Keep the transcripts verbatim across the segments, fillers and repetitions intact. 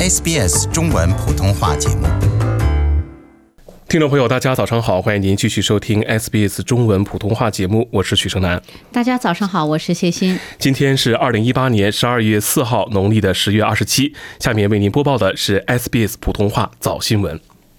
S B S 中文普通话节目。 听众朋友大家早上好，欢迎您继续收听 S B S 中文普通话节目，我是许成南。 大家早上好，我是谢欣。 今天是二零一八年十二月四号，农历的十月二十七。下面为您播报的是 S B S 普通话早新闻。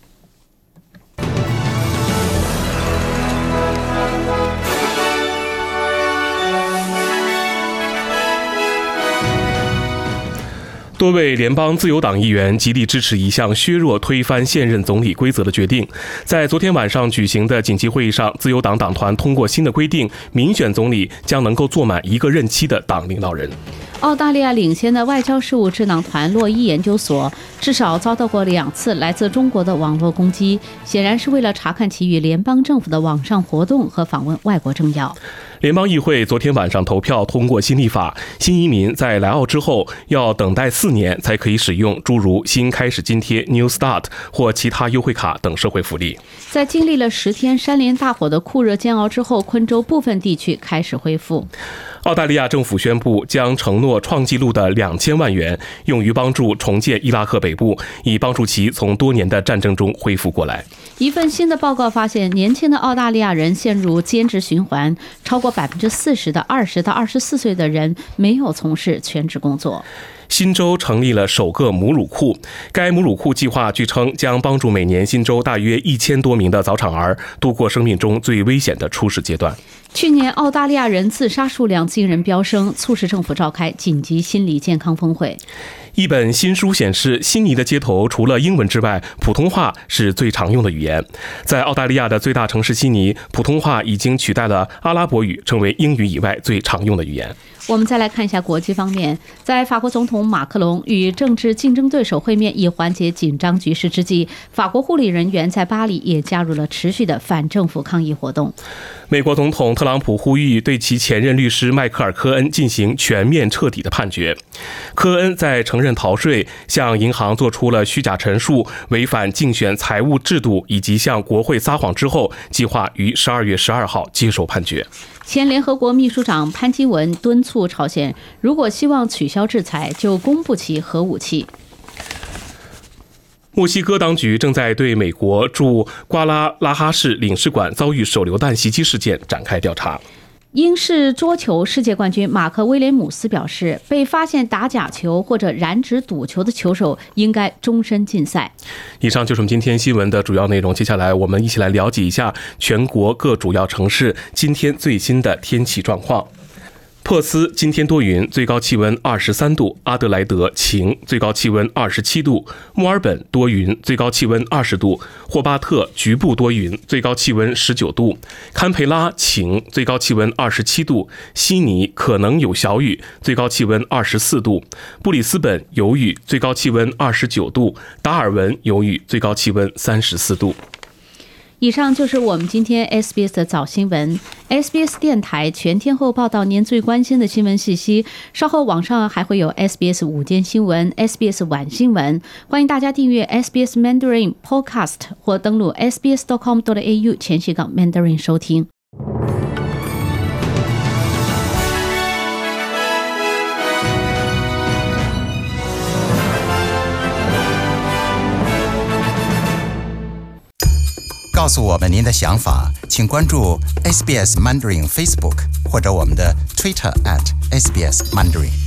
多位联邦自由党议员极力支持一项削弱推翻现任总理规则的决定。在昨天晚上举行的紧急会议上，自由党党团通过新的规定，民选总理将能够坐满一个任期的党领导人。 澳大利亚领先的外交事务智囊团洛伊研究所至少遭到过两次来自中国的网络攻击，显然是为了查看其与联邦政府的网上活动和访问外国政要。 联邦议会昨天晚上投票通过新立法，新移民在来澳之后要等待四年才可以使用诸如新开始津贴 New Start 或其他优惠卡等社会福利。 在经历了十天山连大火的酷热煎熬之后，昆州部分地区开始恢复。 澳大利亚政府宣布将承诺创纪录的两千万元用于帮助重建伊拉克北部，以帮助其从多年的战争中恢复过来。 一份新的报告发现，年轻的澳大利亚人陷入兼职循环，超过百分之四十的二十到二十四岁的人没有从事全职工作。 新州成立了首个母乳库，该母乳库计划据称将帮助每年新州大约一千多名的早产儿度过生命中最危险的初始阶段。 去年澳大利亚人自杀数量惊人飙升，促使政府召开紧急心理健康峰会。 一本新书显示，悉尼的街头除了英文之外，普通话是最常用的语言。在澳大利亚的最大城市悉尼，普通话已经取代了阿拉伯语，成为英语以外最常用的语言。 我们再来看一下国际方面，在法国总统马克龙与政治竞争对手会面以缓解紧张局势之际，法国护理人员在巴黎也加入了持续的反政府抗议活动。 美国总统特朗普呼吁对其前任律师迈克尔·科恩进行全面彻底的判决。科恩在承认逃税、向银行做出了虚假陈述、违反竞选财务制度以及向国会撒谎之后，计划于十二月十二号接受判决。 前联合国秘书长潘基文敦促朝鲜，如果希望取消制裁，就公布其核武器。 墨西哥当局正在对美国驻瓜拉拉哈市领事馆遭遇手榴弹袭击事件展开调查。 英式桌球世界冠军马克·威廉姆斯表示，被发现打假球或者染指赌球的球手应该终身禁赛。 以上就是我们今天新闻的主要内容，接下来我们一起来了解一下全国各主要城市今天最新的天气状况。珀斯今天多云，最高气温二十三度；阿德莱德晴，最高气温二十七度；墨尔本多云，最高气温二十度；霍巴特局部多云，最高气温十九度；堪培拉晴，最高气温二十七度；悉尼可能有小雨，最高气温二十四度；布里斯本有雨，最高气温二十九度；达尔文有雨，最高气温三十四度。 以上就是我们今天 S B S 的早新闻。S B S 电台全天候报道您最关心的新闻信息，稍后网上还会有 S B S 午间新闻、S B S 晚新闻，欢迎大家订阅 S B S Mandarin Podcast 或登录 s b s dot com dot a u 前斜杠 Mandarin 收听。 告诉我们您的想法，请关注 S B S Mandarin Facebook 或者我们的 Twitter at S B S Mandarin。